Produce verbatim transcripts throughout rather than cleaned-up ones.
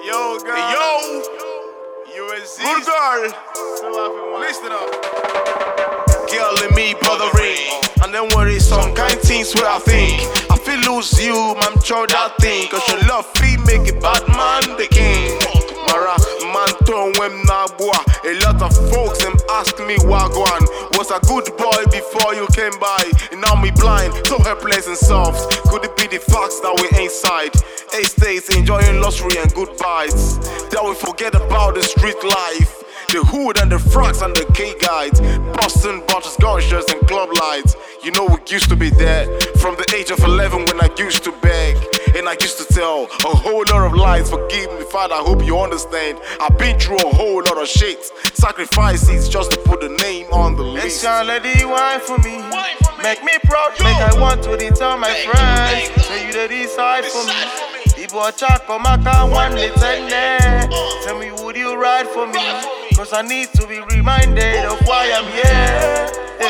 Yo, girl. Hey, yo, U S Z. good girl. Listen up. Girl and me bothering, and then worry some kind things where I think I feel lose you, man, sure that thing. Cause your love fee make it bad man the king. Mara, man, turn when na boy. A lot of folks them ask me wagwan. Was a good boy before you came by, and now me blind, so helpless and soft. Could it be the facts that we ain't side? Eight states enjoying luxury and good vibes. That we forget about the street life. The hood and the frocks and the K-guides, Boston bottles, gunshots and club lights. You know we used to be there from the age of eleven when I used to beg. And I used to tell a whole lot of lies. Forgive me, Father, I hope you understand. I've been through a whole lot of shit, sacrifices just to put the name on the list. This lady wine for me, make me proud, make I want to tell my friends. Say you the decide for me. Ibo Chako Maka one day tell me would you ride for me? Cause I need to be reminded of why I'm here.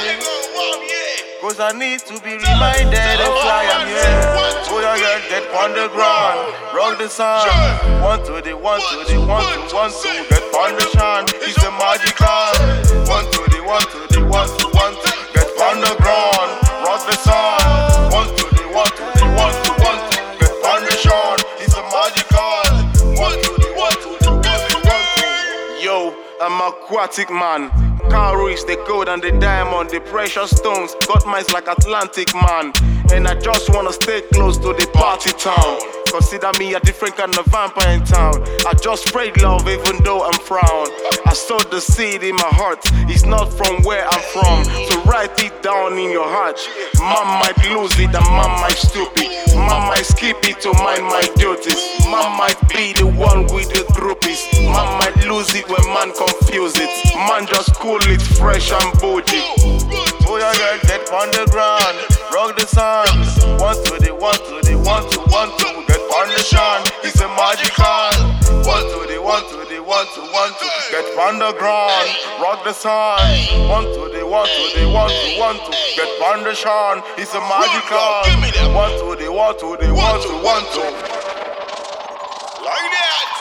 Cause I need to be reminded of why I'm here. So your girl get on the ground, rock the sound. One to the one to the one to one to get on the sound. It's the magical. One to the one to the one to one to get on the ground, rock the sound. One to the one to the one to one to get on the sound. It's the magical. One to the one to the one to one to. Yo, I'm aquatic man. Cowries, the gold and the diamond, the precious stones. Got mines like Atlantic man. And I just wanna stay close to the party town. Consider me a different kind of vampire in town. I just spread love even though I'm frown. I sowed the seed in my heart. It's not from where I'm from, so write it down in your heart. Mom might lose it and mom might stupid. Mom might skip it to mind my duties. Mom might be the one with the groupies. Mom might lose it when man confuse it. Man just cool it fresh and bougie. Oh your girl get on the ground, rock the sound. One to the one to the one to one to get on the sound. It's a magical. One to the one to the one to one to get on the ground, rock the sound. One to the one to the one to one to get on the sound. It's a magical. One to the one to the one to one to. Like that.